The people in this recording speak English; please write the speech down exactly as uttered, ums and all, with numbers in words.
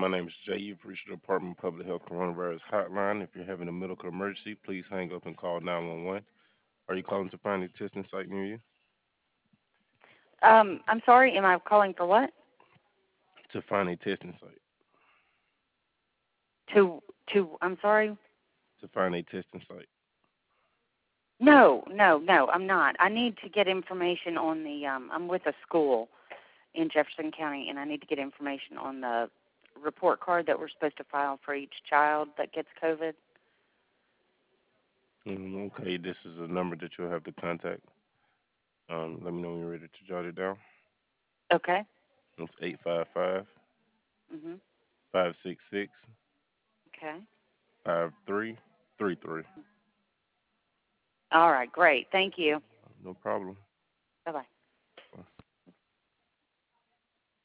My name is Jay. You've reached the Department of Public Health Coronavirus Hotline. If you're having a medical emergency, please hang up and call nine one one. Are you calling to find a testing site near you? Um, I'm sorry, am I calling for what? To find a testing site. To, to, I'm sorry? To find a testing site. No, no, no, I'm not. I need to get information on the, um, I'm with a school in Jefferson County, and I need to get information on the report card that we're supposed to file for each child that gets COVID. Mm, okay, this is a number that you'll have to contact. Um, let me know when you're ready to jot it down. Okay. It's eight five five, Mhm. five six six, Okay. five three three three. All right, great. Thank you. No problem. Bye-bye.